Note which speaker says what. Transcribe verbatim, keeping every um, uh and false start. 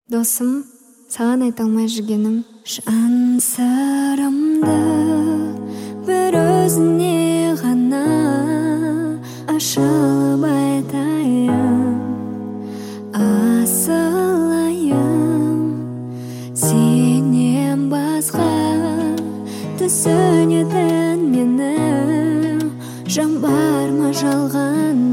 Speaker 1: Досым, саған айта алмай жүргенім жан сырымды бір өзіне ғана ашылып айтайын. Асылайым сенен басқа түсінетін менің жан бар ма жалған